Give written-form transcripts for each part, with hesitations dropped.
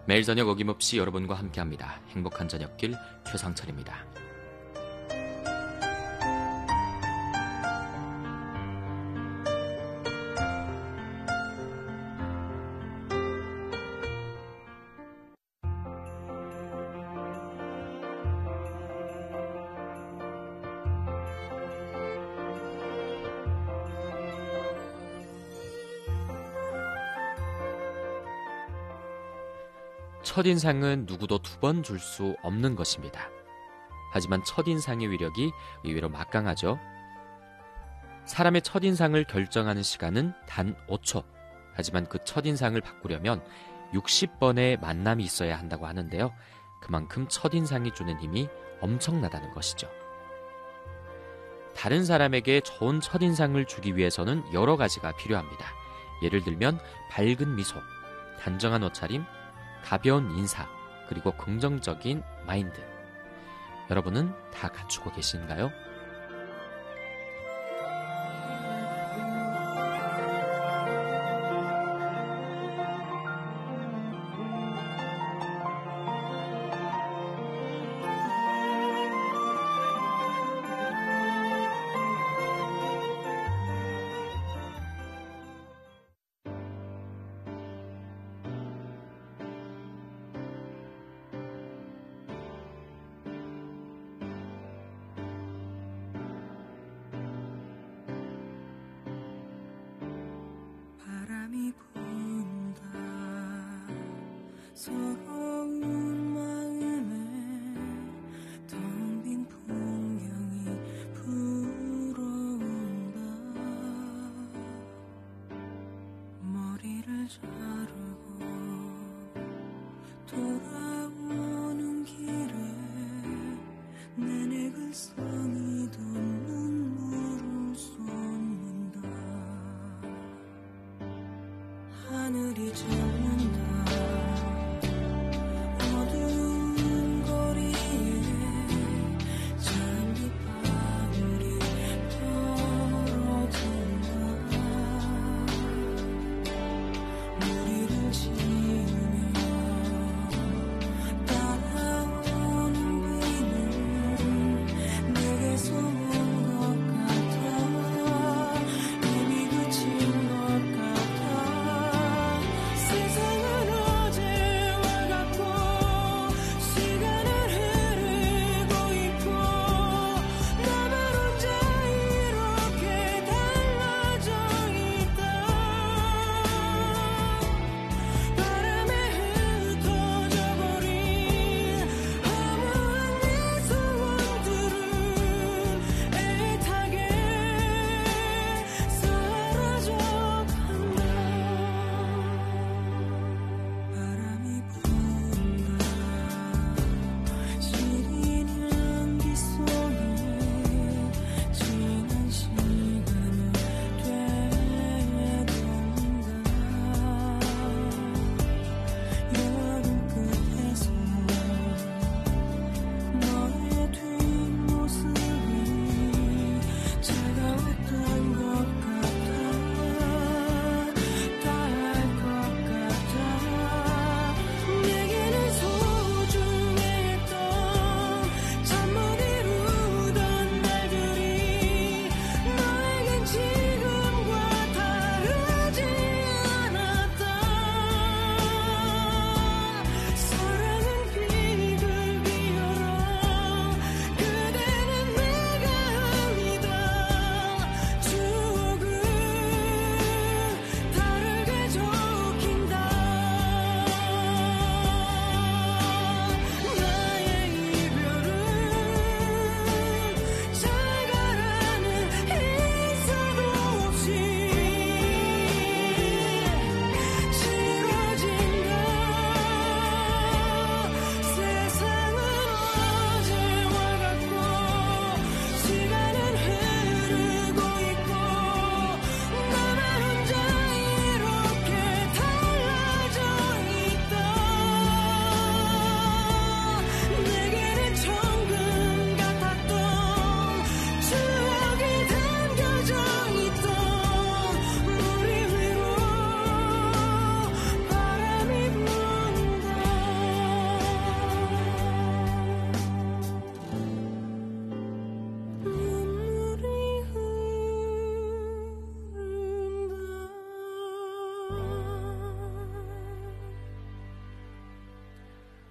매일 저녁 어김없이 여러분과 함께합니다. 행복한 저녁길 최상철입니다. 첫인상은 누구도 두 번 줄 수 없는 것입니다. 하지만 첫인상의 위력이 의외로 막강하죠. 사람의 첫인상을 결정하는 시간은 단 5초. 하지만 그 첫인상을 바꾸려면 60번의 만남이 있어야 한다고 하는데요. 그만큼 첫인상이 주는 힘이 엄청나다는 것이죠. 다른 사람에게 좋은 첫인상을 주기 위해서는 여러 가지가 필요합니다. 예를 들면 밝은 미소, 단정한 옷차림, 가벼운 인사, 그리고 긍정적인 마인드. 여러분은 다 갖추고 계신가요? 서러운 마음에 텅 빈 풍경이 불어온다. 머리를 자르고 돌아오는 길에 내내 글썽이던 눈물을 쏟는다. 하늘이 젖는다.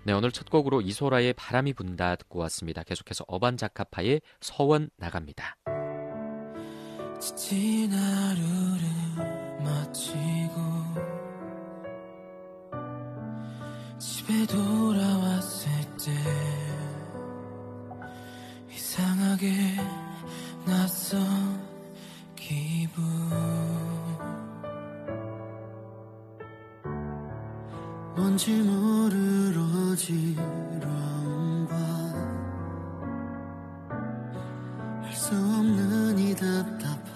네, 오늘 첫 곡으로 이소라의 바람이 분다 듣고 왔습니다. 계속해서 어반자카파의 서원 나갑니다. 지친 하루를 마치고 집에 돌아왔을 때 이상하게 낯선 기분 뭔지 모르러 지러움과 할 수 없는 이 답답함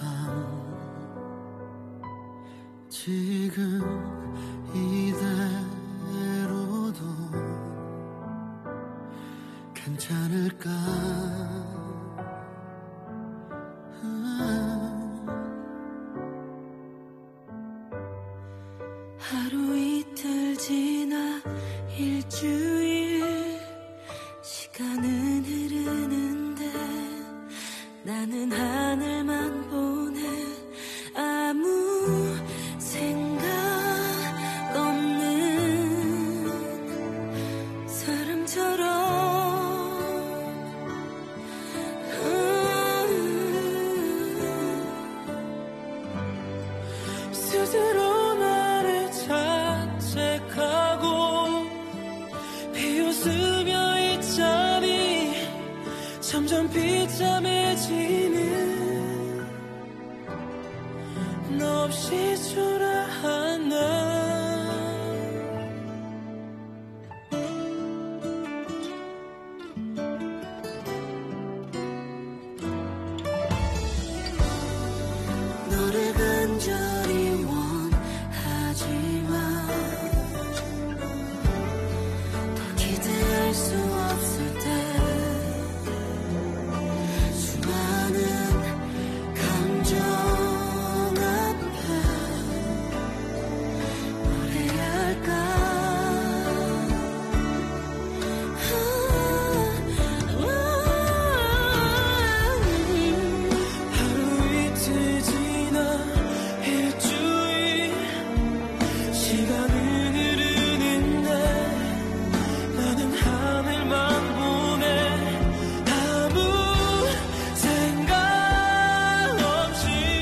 지금 이대로도 괜찮을까 하루 이틀 지나 일주일 시간은 흐르는데 나는 하늘만 보네 아무 생각 없는 사람처럼 스스로 나를 자책하고 비웃으며 이 잠이 점점 비참해지는 너 없이 초라한 나 너를 간절히 원하지만 더 기대할 수 없을 때 수많은 감정 앞에 뭘 해야 할까 하루 이틀 지나 일주일 시간은 흐르는데 나는 하늘만 보네 아무 생각 없이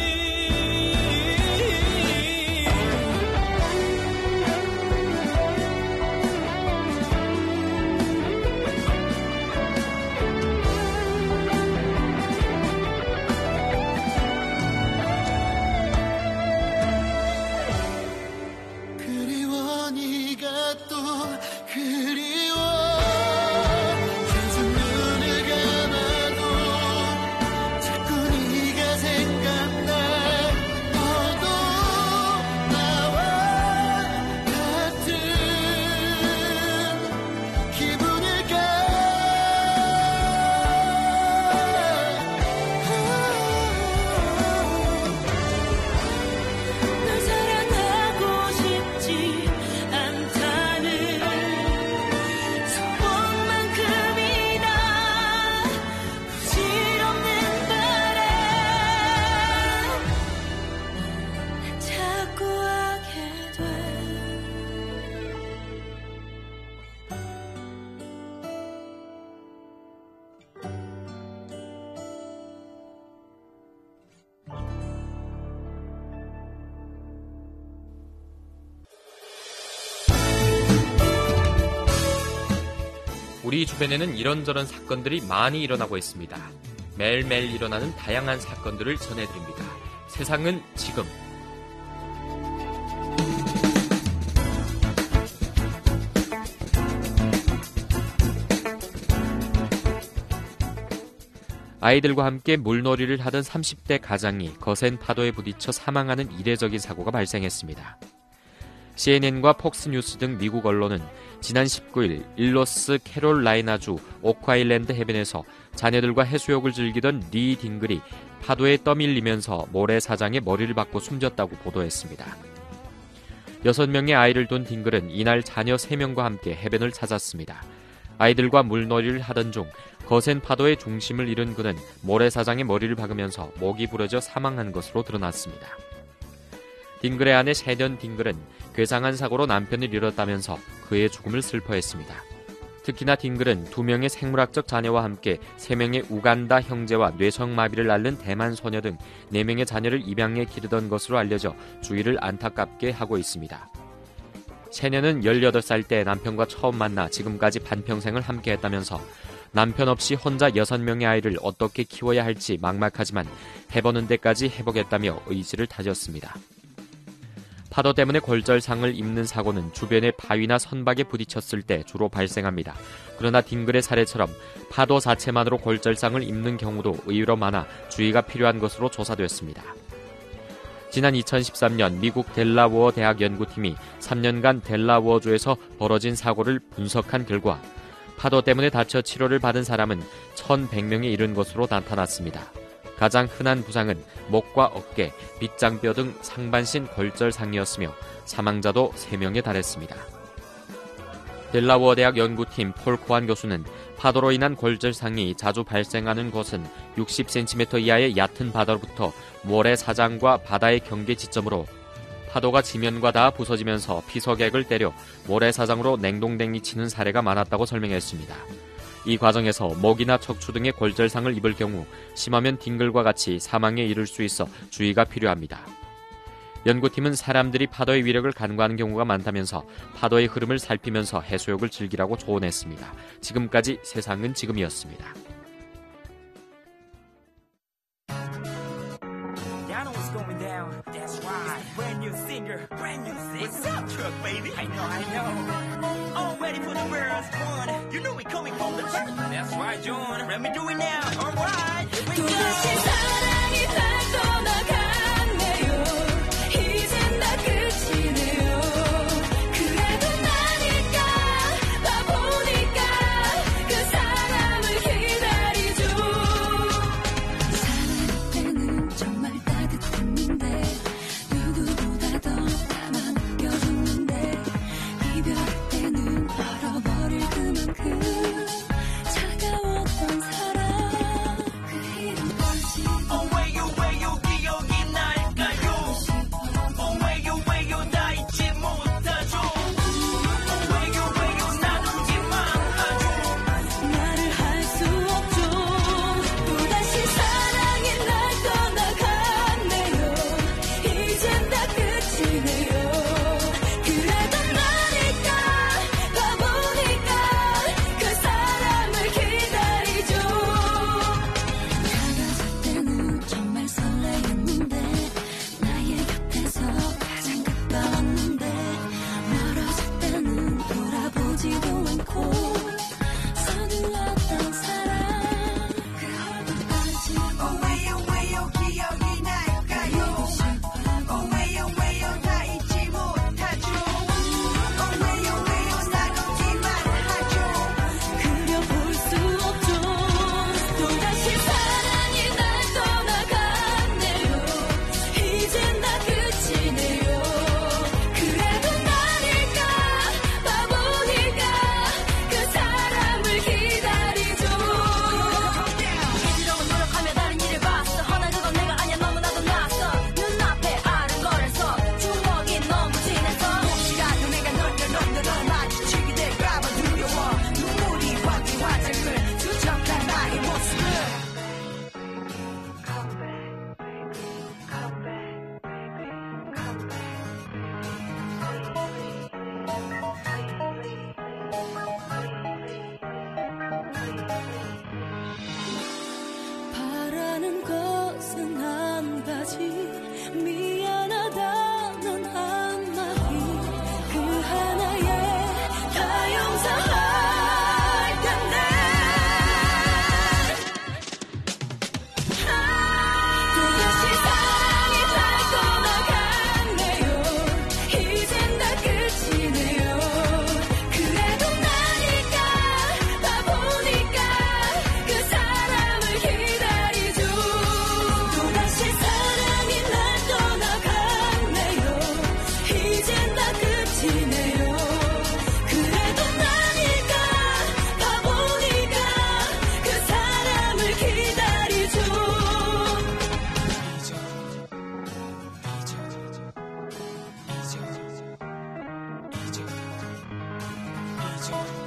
그리워 네가 또 그리워 계속 눈을 감아도 자꾸 네가 생각나 너도 나와 같은 기분일까 널 사랑하고 싶지 않다는 소원만큼이나 부질없는 바람 자꾸 하게 돼 우리 주변에는 이런저런 사건들이 많이 일어나고 있습니다. 매일매일 일어나는 다양한 사건들을 전해드립니다. 세상은 지금. 아이들과 함께 물놀이를 하던 30대 가장이 거센 파도에 부딪혀 사망하는 이례적인 사고가 발생했습니다. CNN과 폭스뉴스 등 미국 언론은 지난 19일 일로스 캐롤라이나주 오크아일랜드 해변에서 자녀들과 해수욕을 즐기던 리 딩글이 파도에 떠밀리면서 모래사장에 머리를 박고 숨졌다고 보도했습니다. 6명의 아이를 둔 딩글은 이날 자녀 3명과 함께 해변을 찾았습니다. 아이들과 물놀이를 하던 중 거센 파도의 중심을 잃은 그는 모래사장에 머리를 박으면서 목이 부러져 사망한 것으로 드러났습니다. 딩글의 아내 셰던 딩글은 괴상한 사고로 남편을 잃었다면서 그의 죽음을 슬퍼했습니다. 특히나 딩글은 2명의 생물학적 자녀와 함께 3명의 우간다 형제와 뇌성마비를 앓는 대만 소녀 등 4명의 자녀를 입양에 기르던 것으로 알려져 주위를 안타깝게 하고 있습니다. 세녀는 18살 때 남편과 처음 만나 지금까지 반평생을 함께했다면서 남편 없이 혼자 6명의 아이를 어떻게 키워야 할지 막막하지만 해보는 데까지 해보겠다며 의지를 다졌습니다. 파도 때문에 골절상을 입는 사고는 주변의 바위나 선박에 부딪혔을 때 주로 발생합니다. 그러나 딩글의 사례처럼 파도 자체만으로 골절상을 입는 경우도 의외로 많아 주의가 필요한 것으로 조사됐습니다. 지난 2013년 미국 델라우어 대학 연구팀이 3년간 델라우어주에서 벌어진 사고를 분석한 결과 파도 때문에 다쳐 치료를 받은 사람은 1,100명에 이른 것으로 나타났습니다. 가장 흔한 부상은 목과 어깨, 빗장뼈 등 상반신 골절상이었으며 사망자도 3명에 달했습니다. 델라우어 대학 연구팀 폴 코안 교수는 파도로 인한 골절상이 자주 발생하는 곳은 60cm 이하의 얕은 바다로부터 모래사장과 바다의 경계 지점으로 파도가 지면과 닿아 부서지면서 피서객을 때려 모래사장으로 냉동댕이 치는 사례가 많았다고 설명했습니다. 이 과정에서 목이나 척추 등의 골절상을 입을 경우 심하면 딩글과 같이 사망에 이를 수 있어 주의가 필요합니다. 연구팀은 사람들이 파도의 위력을 간과하는 경우가 많다면서 파도의 흐름을 살피면서 해수욕을 즐기라고 조언했습니다. 지금까지 세상은 지금이었습니다.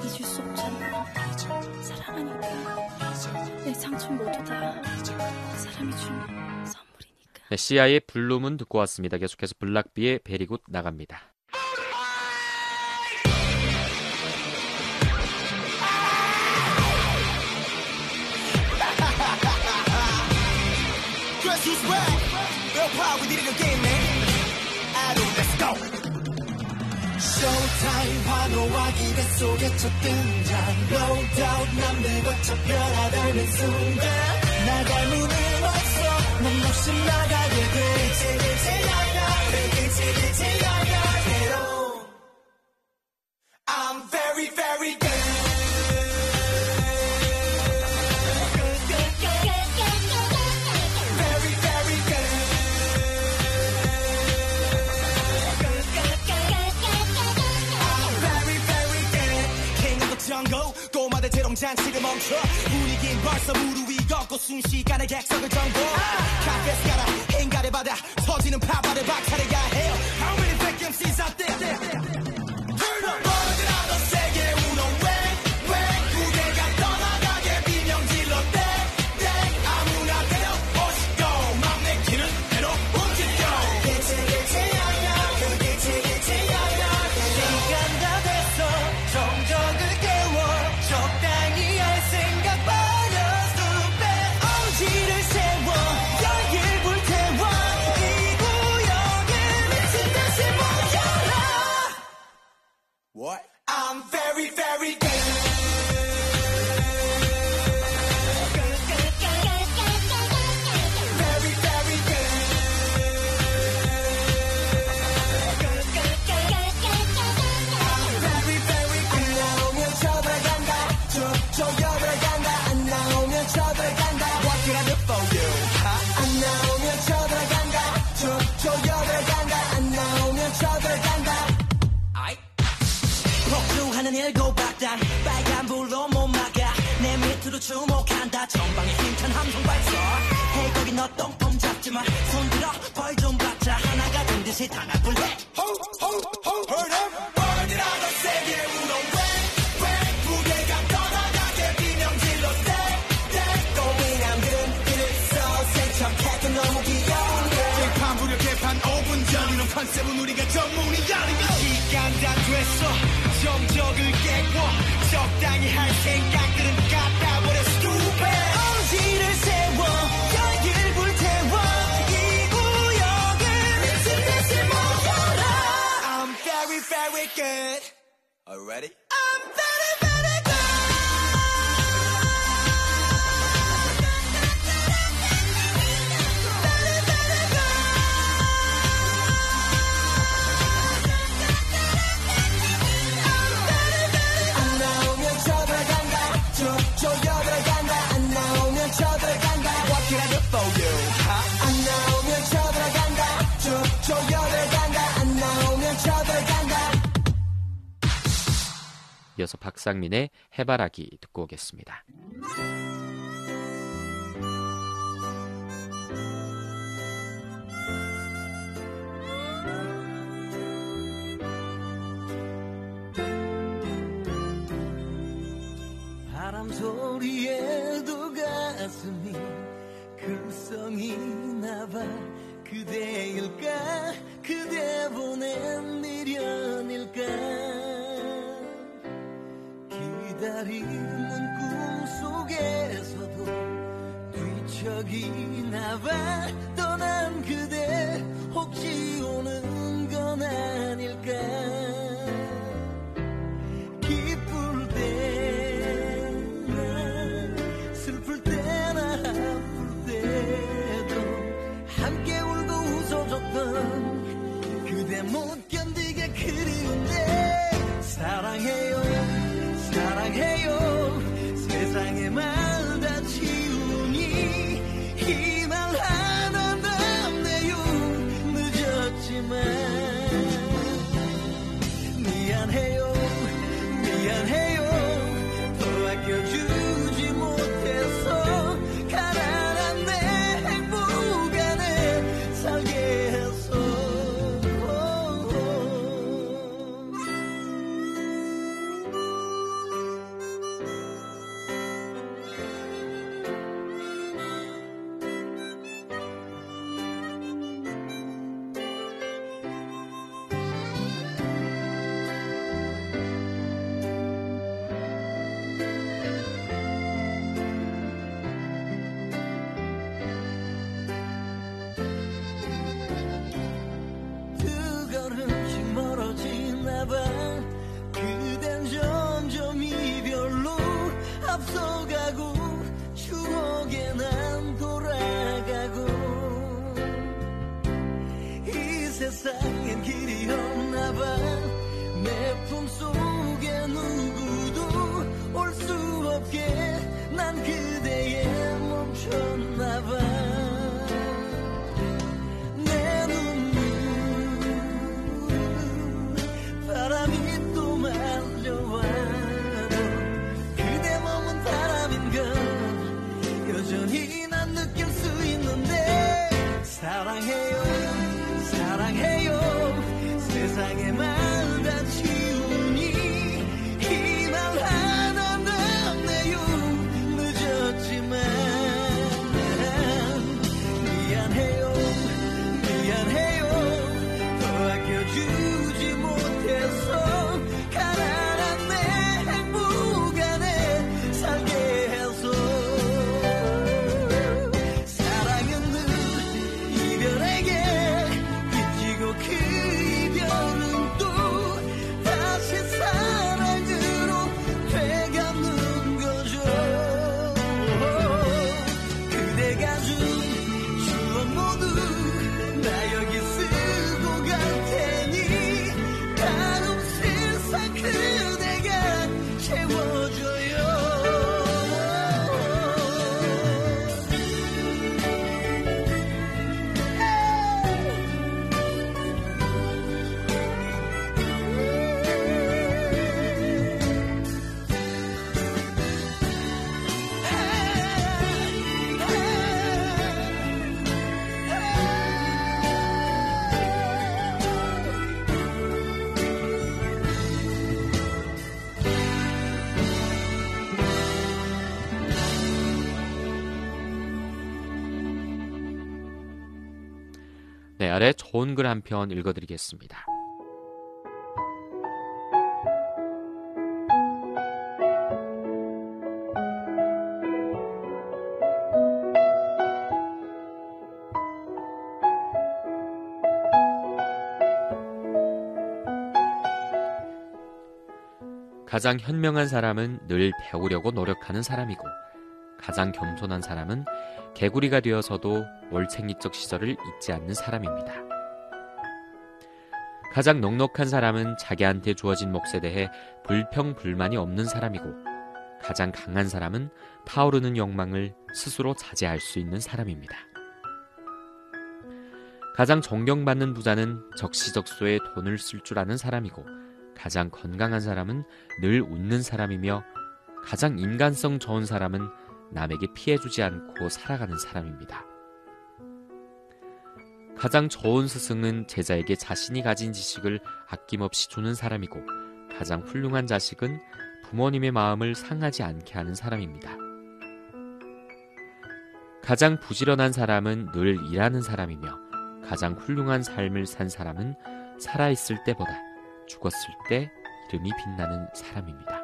잊을 수 없잖아. 사랑하니까 내 상처 모두 다 사람이 준 선물이니까. 네, 시아의 블룸은 듣고 왔습니다. 계속해서 블락비의 베리굿 나갑니다. Guess who's back? Real power, we needed a game, man. Ado, let's go. Showtime 환호와 기대 속에 첫 등장. No doubt 남들과 첫 변화되는 순간. 나 닮은 없어. 넌 없이 나가게 돼. I'm very, very good. 꼬마들 재롱잔치를 멈춰 분위기는 벌써 무르 위 걷고 순식간에 객석을 정보 카페에서 가라 행가를 받아 터지는 파바를 박차려야 해요 How many fake MCs out there? Turn up! 너희들아 더 세게 울어 왜 무대가 떠나가게 비명 질러 땡 아무나 때려 멋있고 맘 내키는 대로 움직여 개체야야 그게 개체야야 시간 다 됐어 정적을 적당히 할 생각 버려서 빼 엄지를 세워 열길 불태워 이 구역에 미친 듯이 모여라 What? I'm very very good Very very good I'm very very good 나오면 쳐들어간다 쪼여들어간다 안 나오면 쳐들어간다 What can I do for you? 안 나오면 쳐들어간다 쪼여들어간다 안 나오면 쳐들어간다 폭주하는 일곱박단 빨간불로 못 막아 내 밑으로 주목한다 전방에 힘찬 함성 발사 Hey 거기 너 똥똥 잡지마 손들어 벌 좀 받자 하나가 된 듯이 단합을 해 Heard up 어디라 더 세게 울어 컨셉은 우리가 전문이야 시간 다 됐어 정적을 깨고 적당히 할 생각들은 갖다 버려 stupid 엄지를 세워 열길 불태워 이 구역을 미친 듯이 모여라 I'm very very good Already? I'm very very good 쪼여들어간다 안 나오면 쳐들어간다 What can I do for you? 안 나오면 쳐들어간다 쪼여들어간다 안 나오면 쳐들어간다 이어서 박상민의 해바라기 듣고 오겠습니다. 바람 소리에도 가슴이 글썽이 나봐 그대일까 그대 보낸 미련일까 기다리는 꿈속에서도 뒤척이나 봐 떠난 그대 혹시 오는 건 아닐까 기쁠 때나 슬플 때나 아플 때도 함께 울고 웃어줬던 그대 못 견디게 그리운데 사랑해요 사랑해요 세상의 말 다 치우니 이 말 하나 남네요 늦었지만 미안해요 미안해요 더 아껴주지 못해서 가난한 내 행복 안에 살게 해서 세상엔 길이 없나 봐. 내 품속에 누구도 올 수 없게 난 그대에 멈췄나 봐. 내 눈물 바람이 또 말려와도 그대 머문 바람인 건 여전히 난 느낄 수 있는데 사랑해요 사랑해요 세상의 말 다 지우니 이 말 하나 남네요. 늦었지만 미안해요 미안해요 더 아껴주지 못해서 가난한 내 행복 안에 살게 해서 사랑은 늘 이별에게 빚지고 그 이별은 또 다시 사랑으로 되갚는 거죠. 그대가 준 추억 모두 나 여기 쓰고 갈 테니 다음 세상 그대가 채워줘요. 네, 아래 좋은 글 한 편 읽어드리겠습니다. 가장 현명한 사람은 늘 배우려고 노력하는 사람이고 가장 겸손한 사람은 개구리가 되어서도 올챙이적 시절을 잊지 않는 사람입니다. 가장 넉넉한 사람은 자기한테 주어진 몫에 대해 불평불만이 없는 사람이고 가장 강한 사람은 타오르는 욕망을 스스로 자제할 수 있는 사람입니다. 가장 존경받는 부자는 적시적소에 돈을 쓸 줄 아는 사람이고 가장 건강한 사람은 늘 웃는 사람이며 가장 인간성 좋은 사람은 남에게 피해주지 않고 살아가는 사람입니다. 가장 좋은 스승은 제자에게 자신이 가진 지식을 아낌없이 주는 사람이고 가장 훌륭한 자식은 부모님의 마음을 상하지 않게 하는 사람입니다. 가장 부지런한 사람은 늘 일하는 사람이며 가장 훌륭한 삶을 산 사람은 살아있을 때보다 죽었을 때 이름이 빛나는 사람입니다.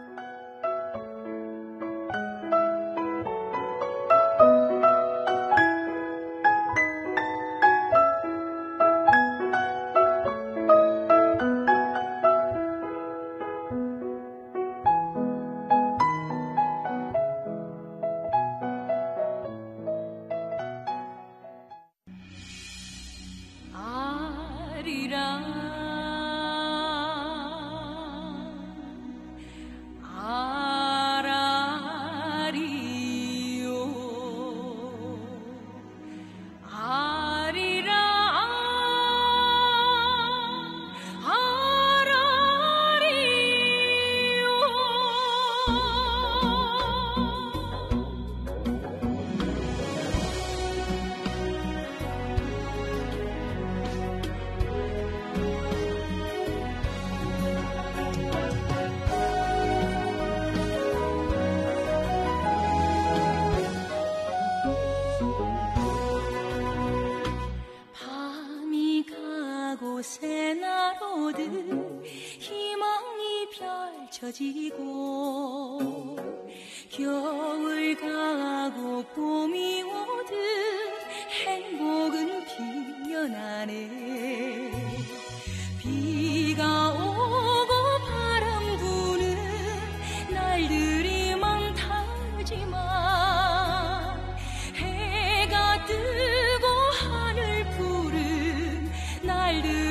펼쳐지고 겨울 가고 봄이 오듯 행복은 피어나네. 비가 오고 바람 부는 날들이 많다지만 해가 뜨고 하늘 푸른 날들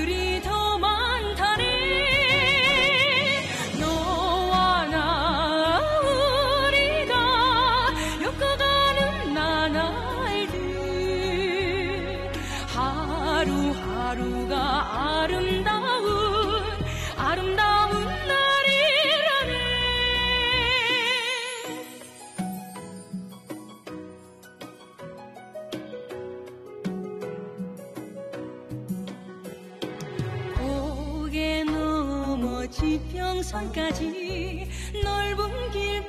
만나지 넓은 길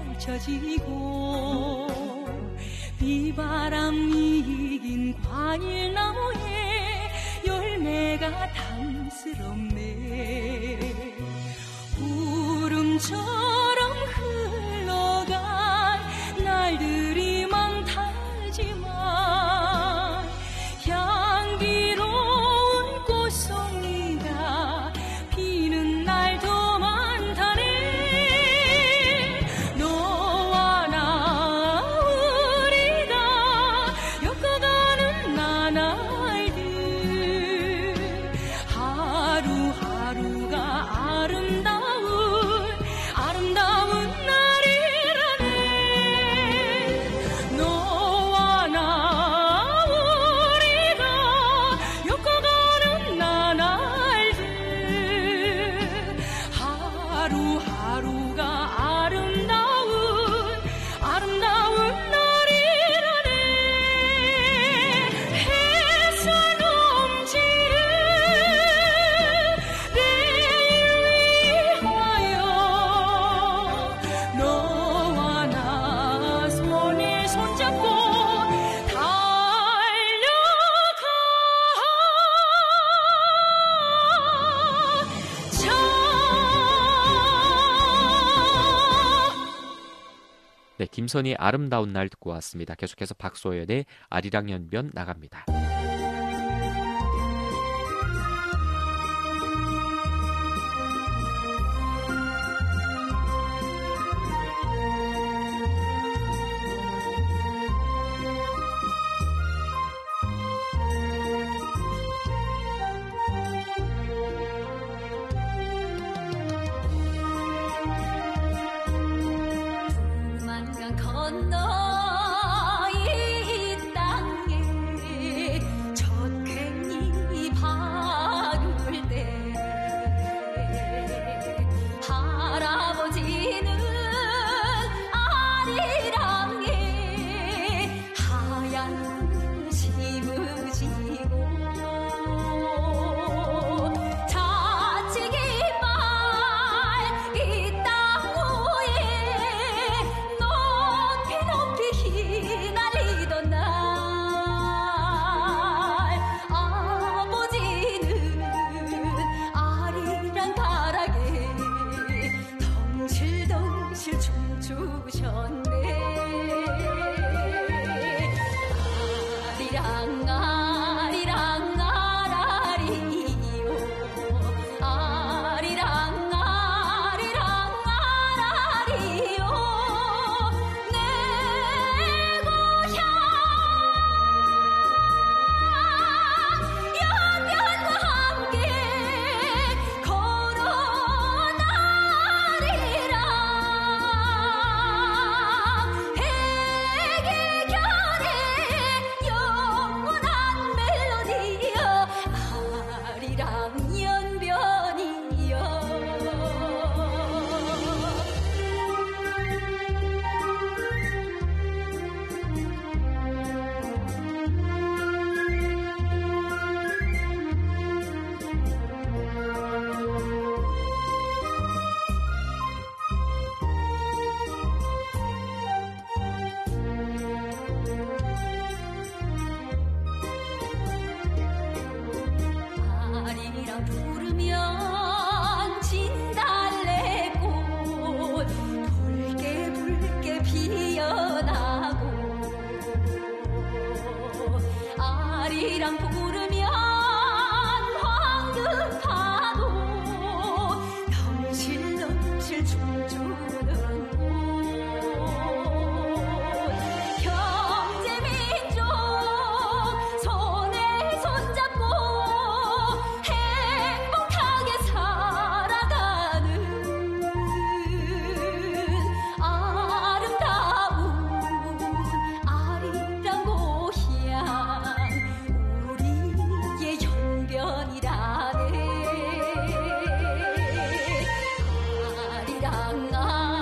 펼쳐지고 비바람 이긴 과일나무에 열매가 탐스럽네. 구름처럼 흘러간 날들이 많다지만 향기로운 꽃송이가 피는 날도 많다네. 너와 나 우리가 엮어가는 나날들 하루하루가 아름다운 날이라네. 너와 나 우리가 엮어가는 나날들 하루하루가 아름다운 날이라네. 햇살 넘치는 너와 나 손에 손잡고 달려가자. 네, 김선희의 아름다운 날 듣고 왔습니다. 계속해서 박소연의 아리랑 연변 나갑니다. 만강 건너 이 땅에 젖괭이 박을 때 할아버지는 아리랑에 하얀 심으시고 자치기말 이 땅 위에 높이 휘날리던 날 아버지는 아리랑 가락에 덩실덩실 춤추셨네. 아리랑 아리랑 아라리요 아리랑 아리랑 아라리요 내 고향 연변과 함께 걸어나리라. 백이결의 영원한 멜로디여 아리랑 연변이여. 아리랑 부르면 진달래꽃 붉게 붉게 피어나고 아리랑 부르면 황금파도 덩실덩실 춤추는 곳 형제민족 손에 손잡고 행복하게 살아가는 아름다운 아리랑 고향 우리의 연변이라네. 아리랑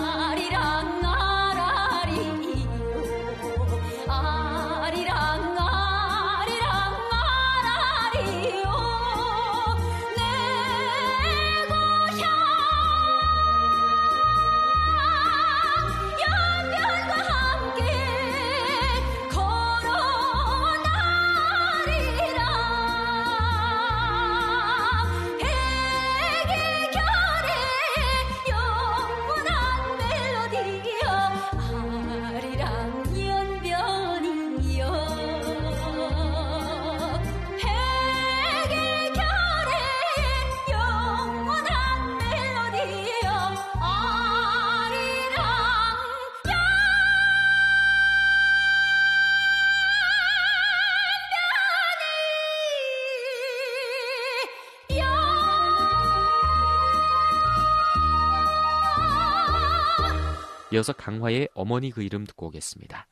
이어서 강화의 어머니 그 이름 듣고 오겠습니다.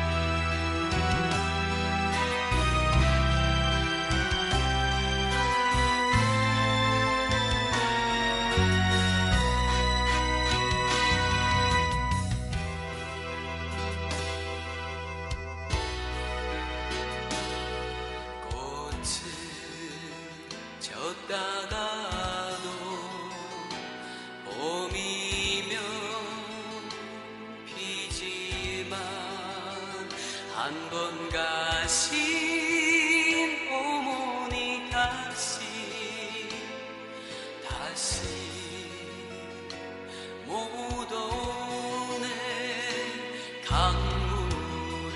졌다가도 봄이면 피지만 한 번 가신 어머니 다시 못 오네. 강물은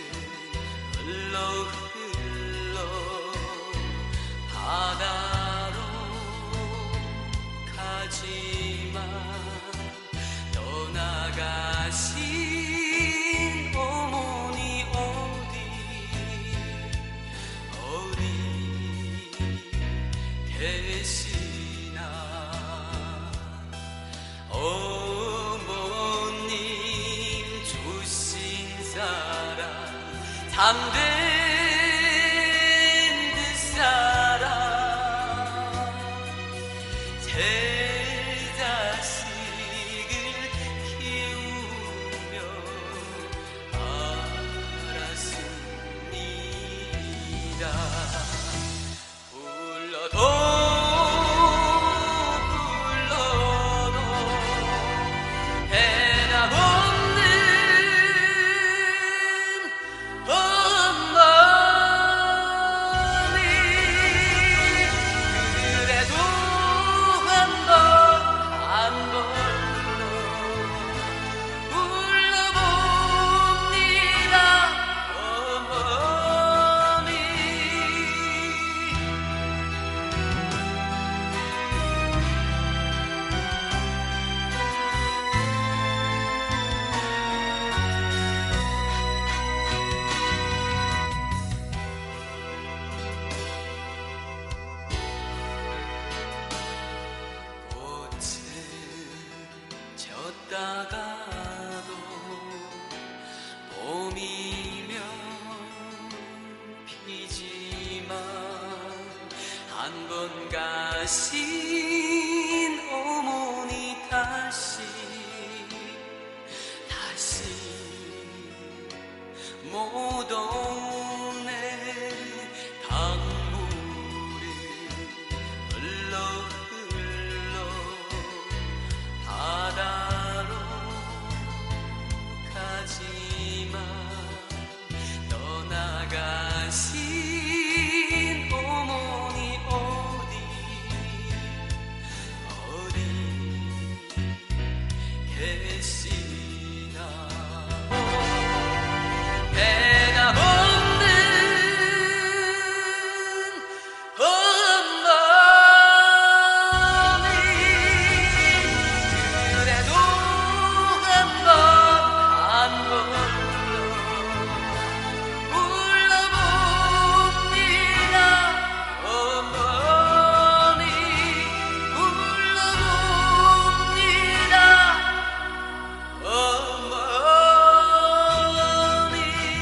흘러 바다로 가지만 떠나가신 어머니 어디 계시나. 어머님 주신 사랑 참된 그 사랑 제 자식을 키우며 알았습니다. 불러도 대답 없는 어머니. 그래도 한 번 불러봅니다 어머니. 꽃은 졌다가도 봄이면 피지만 한 번 가신 어머니 다시 못 오네. 강물은 흘러 바다로 가지만 떠나가신 어머니 어디 계시나. 대답 없는 어머니. 그래도 한 번 불러봅니다 어머니. 불러봅니다 어머니.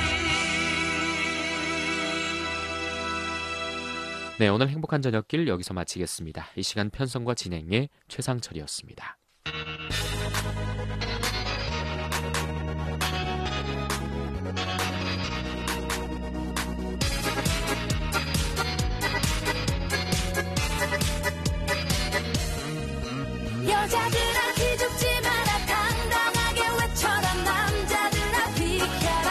네, 오늘 행복한 저녁길 여기서 마치겠습니다. 이 시간 편성과 진행의 최상철이었습니다. 여자들아 기죽지 마라. 당당하게 외쳐라. 남자들아 비켜라.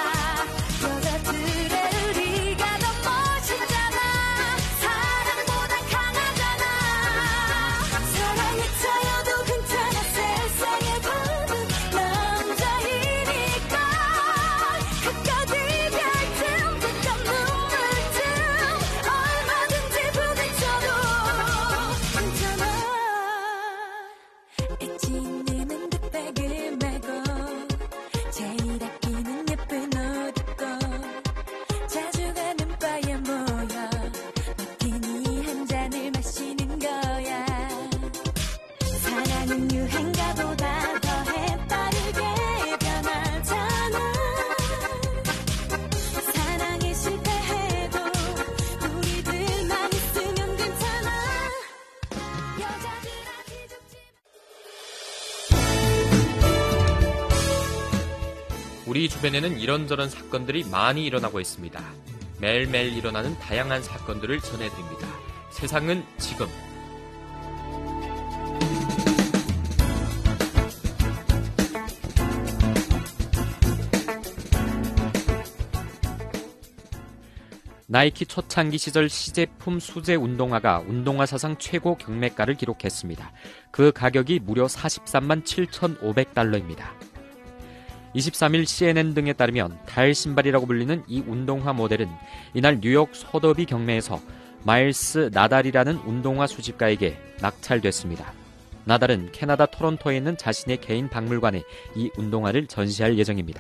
여자들의 의리가 더 멋있잖아. 사랑보다 강하잖아. 사랑에 차여도 괜찮아. 세상의 부는 남자이니까. 끝까지 별틈 끝까 눈물틈 얼마든지 부딪혀도 괜찮아. 애지는 듯백을 메고 제일 아끼는 예쁜 옷 입고 자주 가는 바에 모여 마티니 한 잔을 마시는 거야. 사랑은 유행가보다 더해 빠르게 우리 주변에는 이런저런 사건들이 많이 일어나고 있습니다. 매일매일 일어나는 다양한 사건들을 전해드립니다. 세상은 지금. 나이키 초창기 시절 시제품 수제 운동화가 운동화 사상 최고 경매가를 기록했습니다. 그 가격이 무려 43만 7,500달러입니다. 23일 CNN 등에 따르면 달 신발이라고 불리는 이 운동화 모델은 이날 뉴욕 소더비 경매에서 마일스 나달이라는 운동화 수집가에게 낙찰됐습니다. 나달은 캐나다 토론토에 있는 자신의 개인 박물관에 이 운동화를 전시할 예정입니다.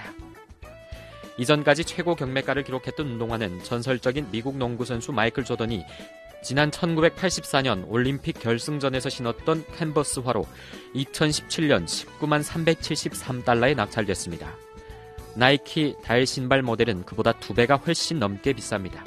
이전까지 최고 경매가를 기록했던 운동화는 전설적인 미국 농구 선수 마이클 조던이 지난 1984년 올림픽 결승전에서 신었던 캔버스화로 2017년 19만 373달러에 낙찰됐습니다. 나이키 달 신발 모델은 그보다 2배가 훨씬 넘게 비쌉니다.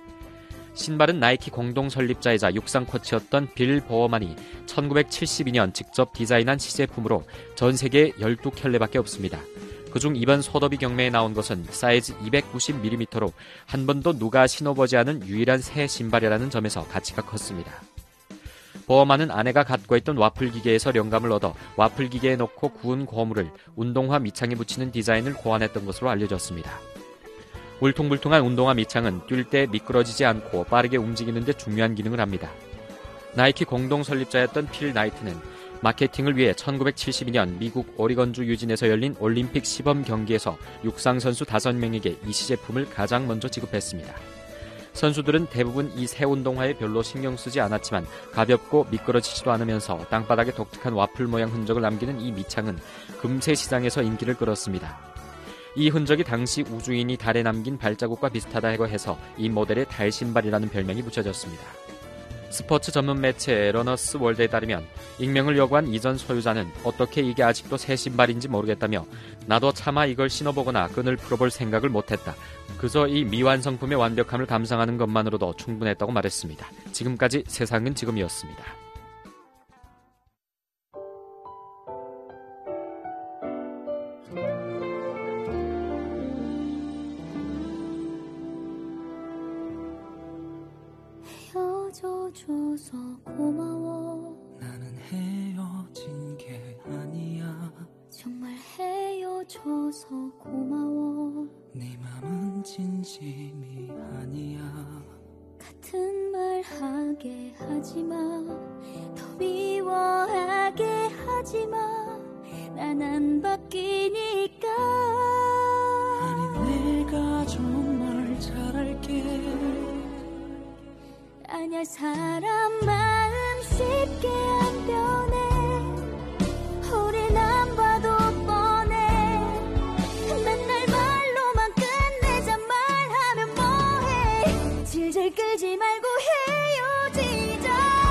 신발은 나이키 공동 설립자이자 육상 코치였던 빌 보어만이 1972년 직접 디자인한 시제품으로 전 세계에 12켤레밖에 없습니다. 그중 이번 소더비 경매에 나온 것은 사이즈 290mm로 한 번도 누가 신어보지 않은 유일한 새 신발이라는 점에서 가치가 컸습니다. 보어만은 아내가 갖고 있던 와플 기계에서 영감을 얻어 와플 기계에 넣고 구운 고무를 운동화 밑창에 붙이는 디자인을 고안했던 것으로 알려졌습니다. 울퉁불퉁한 운동화 밑창은 뛸 때 미끄러지지 않고 빠르게 움직이는 데 중요한 기능을 합니다. 나이키 공동 설립자였던 필 나이트는 마케팅을 위해 1972년 미국 오리건주 유진에서 열린 올림픽 시범 경기에서 육상 선수 5명에게 이 시제품을 가장 먼저 지급했습니다. 선수들은 대부분 이 새 운동화에 별로 신경 쓰지 않았지만 가볍고 미끄러지지도 않으면서 땅바닥에 독특한 와플 모양 흔적을 남기는 이 밑창은 금세 시장에서 인기를 끌었습니다. 이 흔적이 당시 우주인이 달에 남긴 발자국과 비슷하다고 해서 이 모델의 달 신발이라는 별명이 붙여졌습니다. 스포츠 전문 매체 러너스 월드에 따르면 익명을 요구한 이전 소유자는 어떻게 이게 아직도 새 신발인지 모르겠다며 나도 차마 이걸 신어보거나 끈을 풀어볼 생각을 못했다. 그저 이 미완성품의 완벽함을 감상하는 것만으로도 충분했다고 말했습니다. 지금까지 세상은 지금이었습니다. 헤어져줘서 고마워. 나는 헤어진 게 아니야. 정말 헤어져서 고마워. 네 맘은 진심이 아니야. 같은 말 하게 하지마. 더 미워하게 하지마. 난 안 바뀌니까. 아니 내가 정말 잘할게. 아냐 사람 마음 쉽게 안 변해. 우린 안 봐도 뻔해. 맨날 말로만 끝내자 말하면 뭐해. 질질 끌지 말고 헤어지자.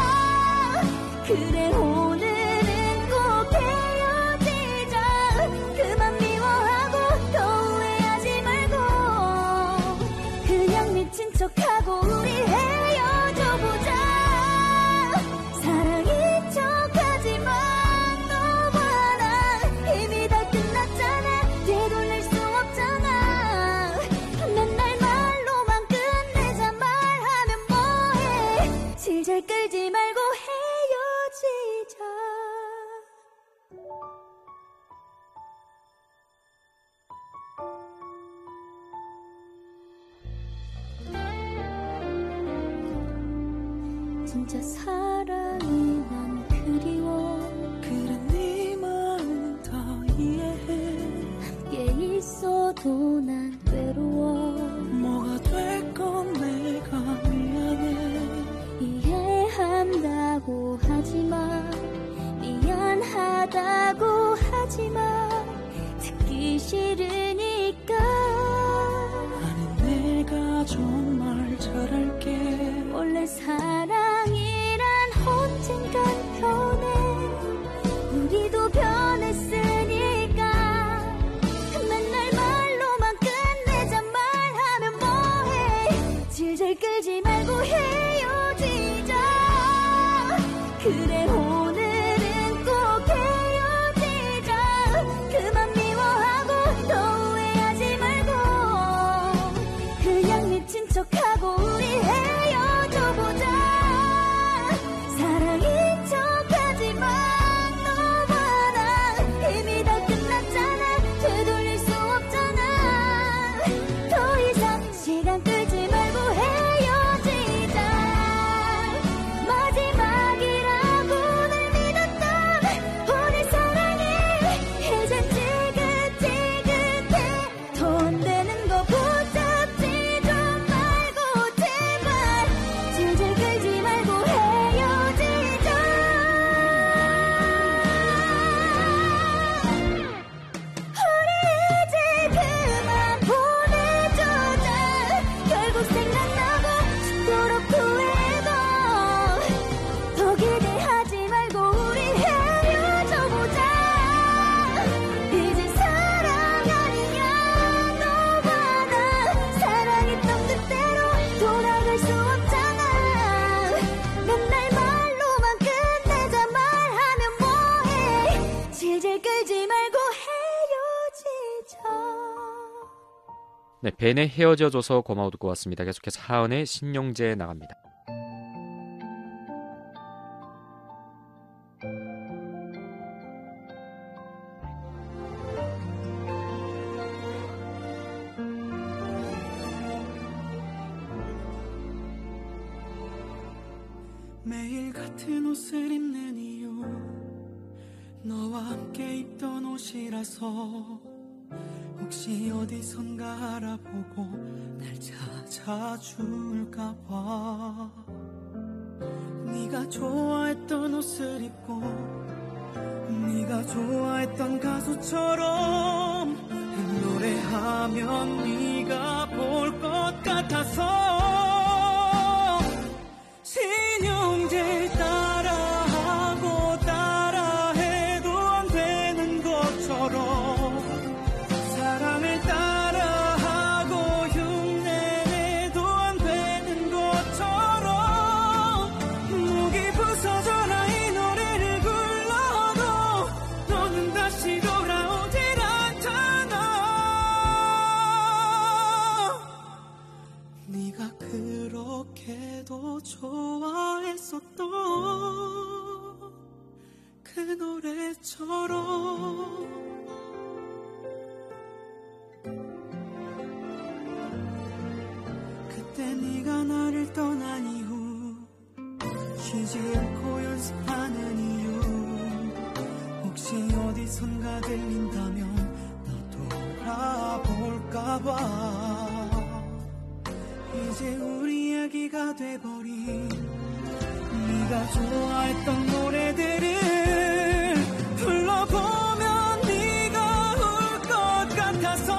그래 오늘은 꼭 헤어지자. 그만 미워하고 더 후회하지 말고 그냥 미친 척하고 우리 헤어져보자. 사랑인 척하지만 너와 나 이미 다 끝났잖아. 되돌릴 수 없잖아. 맨날 말로만 끝내자 말하면 뭐해. 질질 끌지 말고 헤어지자. 진짜 사랑이 난 그리워. 그래 네 마음 더 이해해. 함께 있어도 난 외로워. 뭐가 됐건 내가 미안해. 이해한다고 하지마. 미안하다고 하지마. 듣기 싫으니까. 아니 내가 정말 잘할게. 원래 사랑이란 울지 말고 헤어지자. 네, 벤의 헤어져줘서 고마워 듣고 왔습니다. 계속해서 하은의 신용재 나갑니다. 매일 같은 옷을 입는 이유 너와 함께 입던 옷이라서 혹시 어디선가 알아보고 날 찾아줄까봐 네가 좋아했던 옷을 입고 네가 좋아했던 가수처럼 노래하면 네가 볼 것 같아서 신용재를 따라하고 따라해도 안 되는 것처럼 사랑을 따라하고 흉내내도 안 되는 것처럼 목이 부서져라 이 노래를 불러도 너는 다시 돌아오질 않잖아. 네가 그렇게도 좋아했었던 그 노래처럼 그때 네가 나를 떠난 이후 쉬지 않고 연습하는 이유 혹시 어디선가 들린다면 너 돌아볼까봐 이제 우리 이야기가 돼버린 네가 좋아했던 노래들을 불러보면 네가 울 것 같아서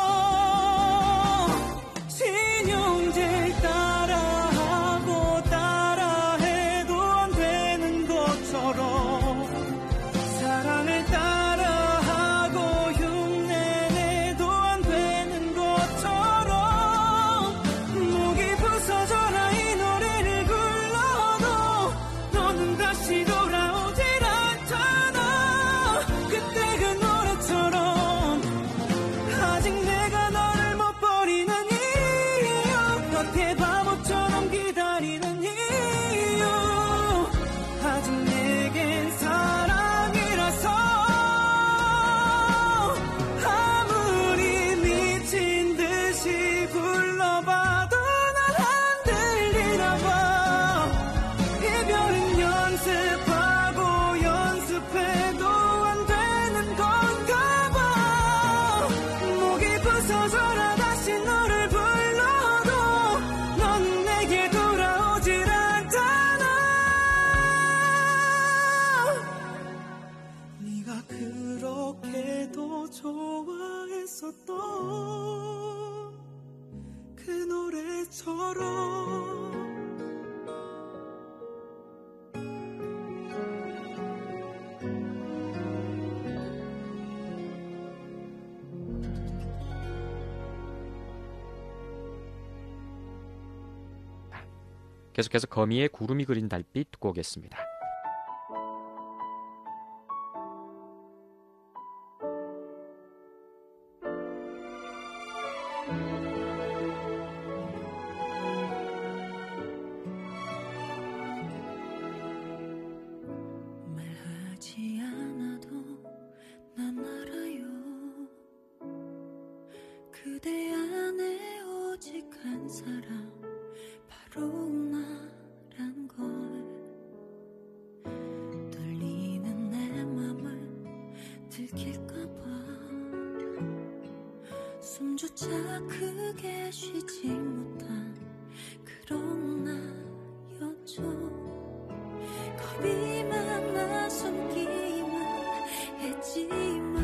신용재를 따라하고 따라해도 안 되는 것처럼 사랑을 따라하고 흉내내도 안 되는 것처럼 목이 부서져라 이 노래를 불러도 너는 다시 돌아오질 않잖아. 그때 그 노래처럼 아직 내가 너를 못 버리는 이유 곁에 바보처럼 기다리는 이유 아직 내겐 사랑이라서 아무리 미친 듯이 불러봐도 날 안 들리나 봐. 이별은 연습하고 연습해도 안 되는 건가 봐. 목이 부서져라 다시 너를 불러도 넌 내게 돌아오질 않잖아. 네가 그렇게도 좋아했었던 그 노래처럼 계속해서 거미의 구름이 그린 달빛 듣고 오겠습니다. 말하지 않아도 난 알아요. 그대 안에 오직 한 사람 바로 나란 걸. 떨리는 내 맘을 들킬까봐 숨조차 크게 쉬지 못한 그런 나였죠. 겁이 많아 숨기만 했지만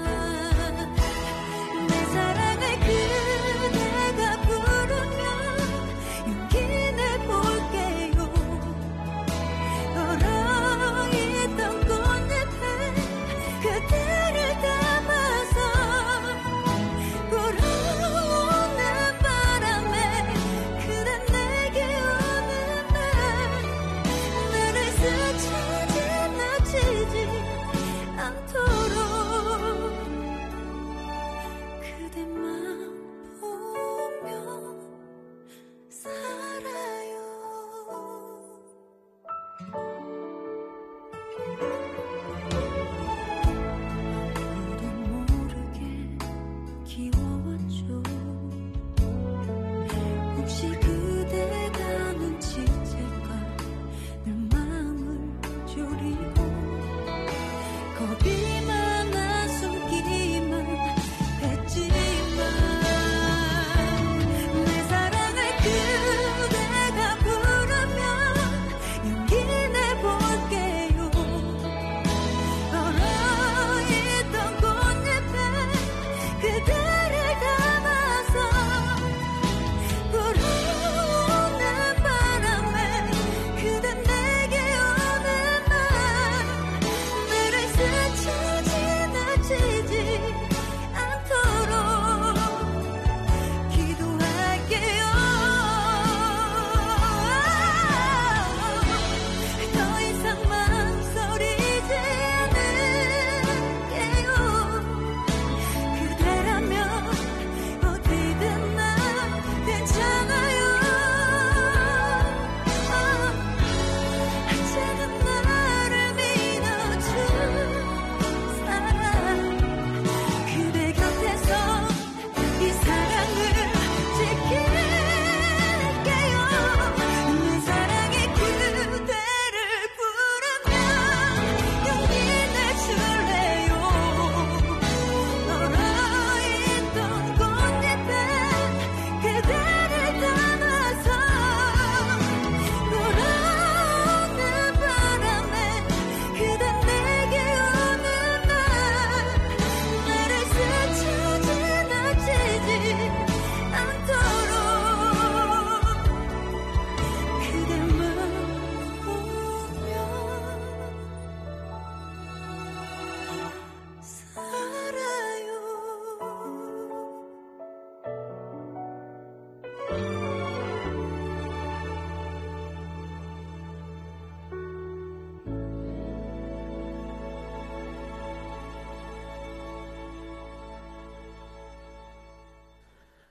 내 사랑을 그대가 부르면 용기 내볼게요. 얼어있던 꽃잎에 그대를 담아서 불어오는 바람에 그대 내게 오는 날 나를 스치지 않도록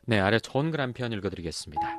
네, 아래 좋은 글 한 편 읽어드리겠습니다.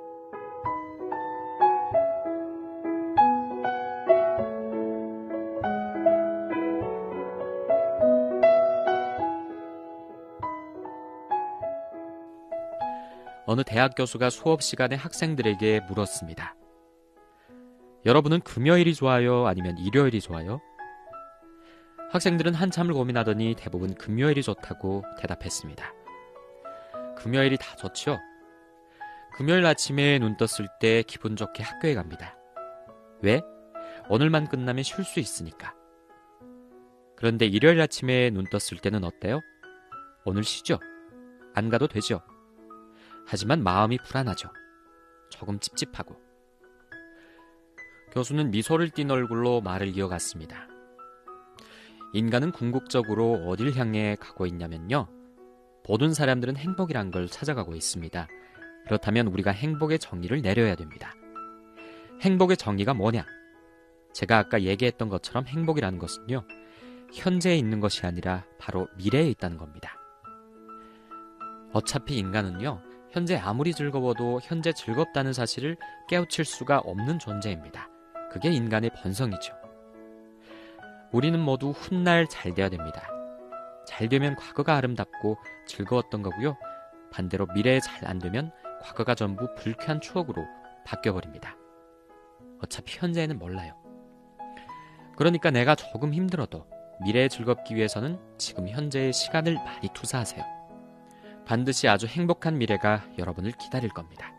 어느 대학 교수가 수업 시간에 학생들에게 물었습니다. 여러분은 금요일이 좋아요? 아니면 일요일이 좋아요? 학생들은 한참을 고민하더니 대부분 금요일이 좋다고 대답했습니다. 금요일이 다 좋죠? 금요일 아침에 눈 떴을 때 기분 좋게 학교에 갑니다. 왜? 오늘만 끝나면 쉴 수 있으니까. 그런데 일요일 아침에 눈 떴을 때는 어때요? 오늘 쉬죠? 안 가도 되죠? 하지만 마음이 불안하죠. 조금 찝찝하고. 교수는 미소를 띤 얼굴로 말을 이어갔습니다. 인간은 궁극적으로 어딜 향해 가고 있냐면요. 모든 사람들은 행복이란 걸 찾아가고 있습니다. 그렇다면 우리가 행복의 정의를 내려야 됩니다. 행복의 정의가 뭐냐? 제가 아까 얘기했던 것처럼 행복이라는 것은요. 현재에 있는 것이 아니라 바로 미래에 있다는 겁니다. 어차피 인간은요. 현재 아무리 즐거워도 현재 즐겁다는 사실을 깨우칠 수가 없는 존재입니다. 그게 인간의 본성이죠. 우리는 모두 훗날 잘 돼야 됩니다. 잘 되면 과거가 아름답고 즐거웠던 거고요. 반대로 미래에 잘 안 되면 과거가 전부 불쾌한 추억으로 바뀌어버립니다. 어차피 현재에는 몰라요. 그러니까 내가 조금 힘들어도 미래에 즐겁기 위해서는 지금 현재의 시간을 많이 투자하세요. 반드시 아주 행복한 미래가 여러분을 기다릴 겁니다.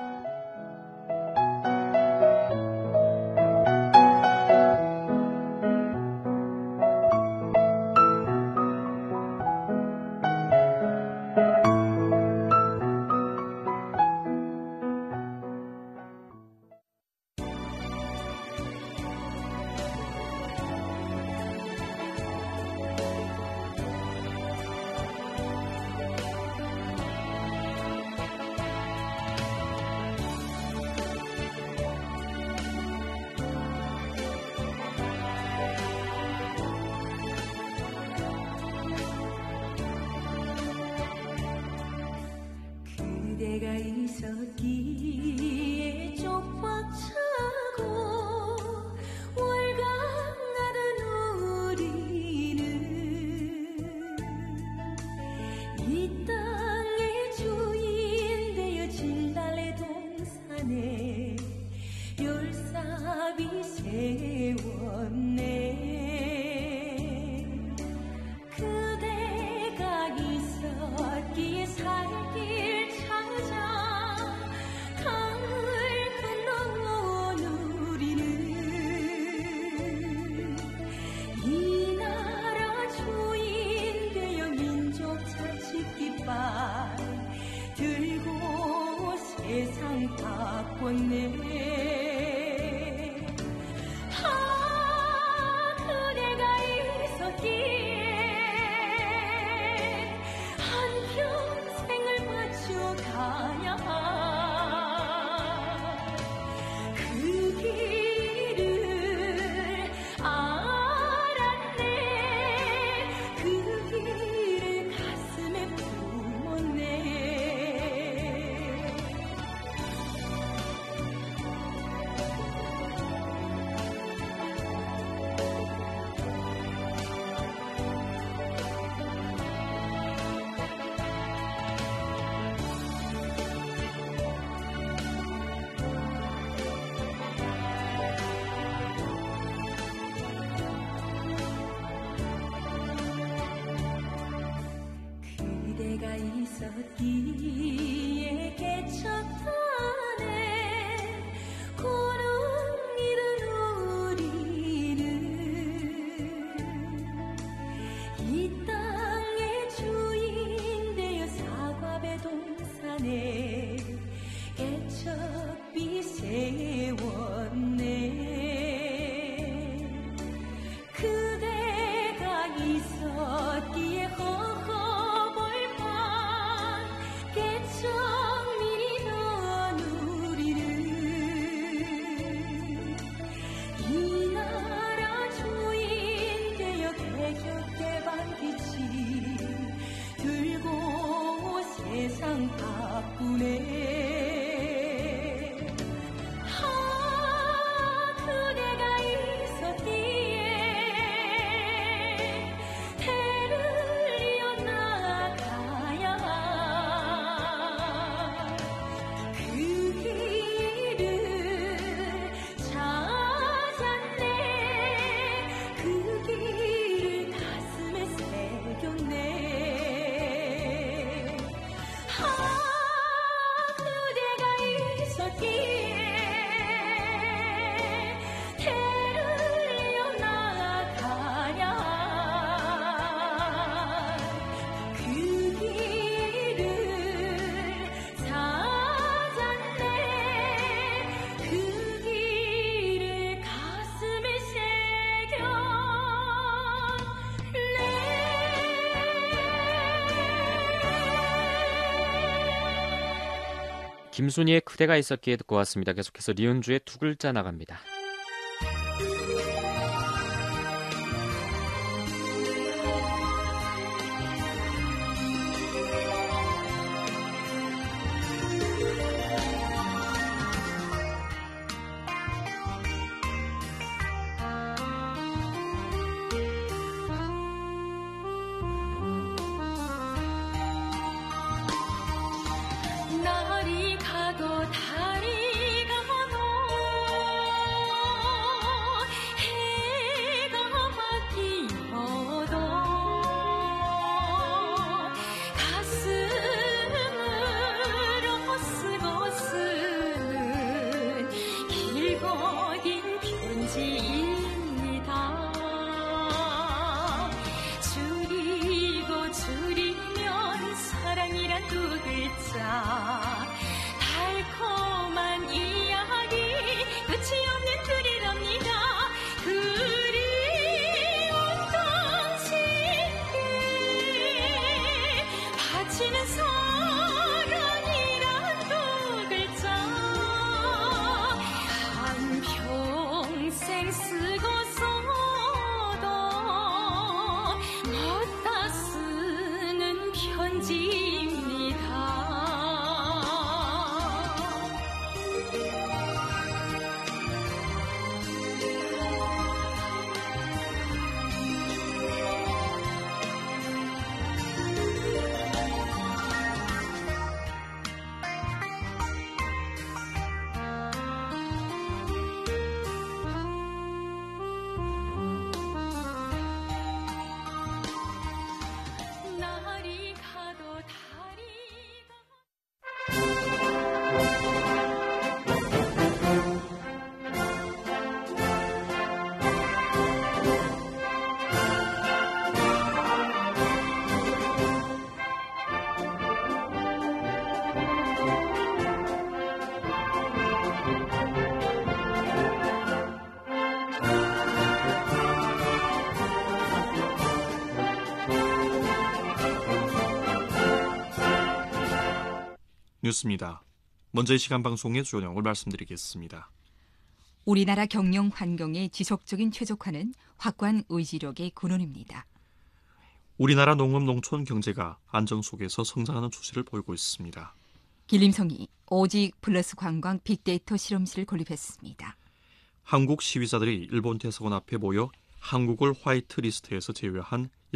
그대가 있었기에 쪽박차고 월강하던 우리는 이 땅의 주인 되어 진달래 동산에 열삽이 세웠네. 그대가 있었기에 살길 찾아 강을 건너온 우리는 이 나라 주인 되어 민족 자식 깃발 들고 세상 바꿨네. 그대가 있었기에 한평생을 바쳐가야 그 길을 알았네. 그 길을 가슴에 품었네. 그대가 있었기에 개척하네. 구름 잃은 우리는 이 땅의 주인 되어 사과배 동산에 개척비 세웠네. 그대가 있었기에 허허벌판 세상 바쁘네. 그대가 있었기에 해를 이어나가야 그 길을 찾았네. 그 길을 가슴에 새겼네. 그대가 있었기에 해를 이어나가야 그 길을 찾았네. 그 길을 가슴에 새겼네. 김순희의 그대가 있었기에 듣고 왔습니다. 계속해서 리은주의 두 글자 나갑니다. 날이 가도 달이 가도 해가 바뀌어도 가슴으로 쓰고 쓰는 길고 긴 편지입니다. 줄이면 사랑이란 두 글자 달콤한 이야기 끝이 없는 글이랍니다. 그리운 당신께 바치는 사랑이란 두 글자 한평생 쓰고서도 어디다 쓰는 편지입니다. 날이 가도 달이 뉴스입니다. 먼저 이 시간 방송의 주요 내용을 말씀드리겠습니다. 우리나라 경영 환경의 지속적인 최적화는 확고한 의지력의 근원입니다. 우리나라 농업 농촌 경제가 안정 속에서 성장하는 추세를 보이고 있습니다. 길림성이 오직 플러스 관광 빅데이터 실험실을 건립했습니다. 한국 시위자들이 일본 대사관 앞에 모여 한국을 화이트 리스트에서 제외한